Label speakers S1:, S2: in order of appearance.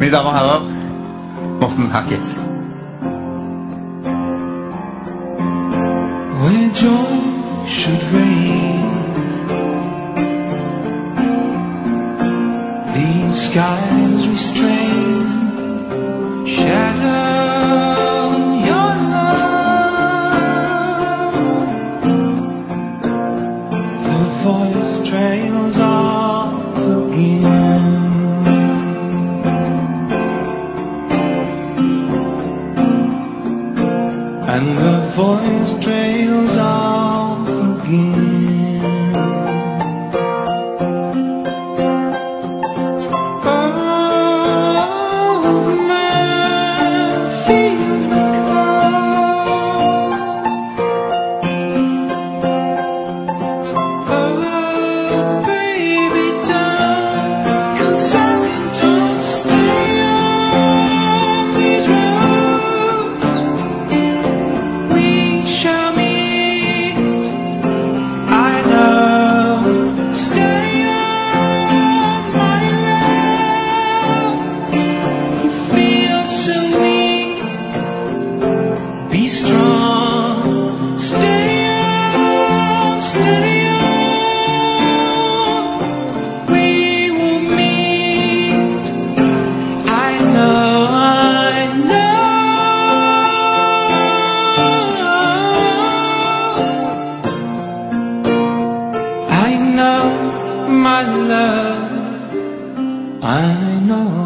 S1: Mine damer og herrer, Morten Harket.
S2: Where joy should reign, these skies restrain, shadow your love. The voice trails off again, and the voice trails off again. Oh, the man feels the cold. Oh, baby, don't, 'cause I don't stay on these roads. We shall meet, I know. Stay on my road. You feel so weak, be strong. Stay on, steady on. We will meet, I know, I know. I know, my love, I know.